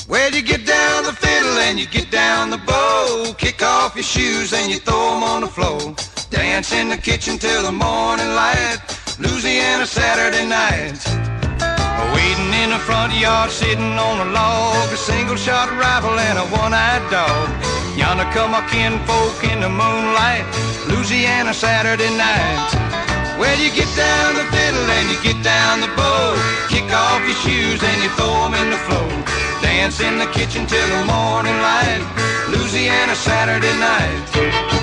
Well, you get down the fiddle and you get down the bow, kick off your shoes and you throw 'em on the floor. Dance in the kitchen till the morning light, Louisiana Saturday night. Waiting in the front yard, sitting on a log, a single-shot rifle and a one-eyed dog. Yonder come our kinfolk in the moonlight, Louisiana Saturday night. Well, you get down the fiddle and you get down the bow, kick off your shoes and you throw 'em in the floor. Dance in the kitchen till the morning light, Louisiana Saturday night.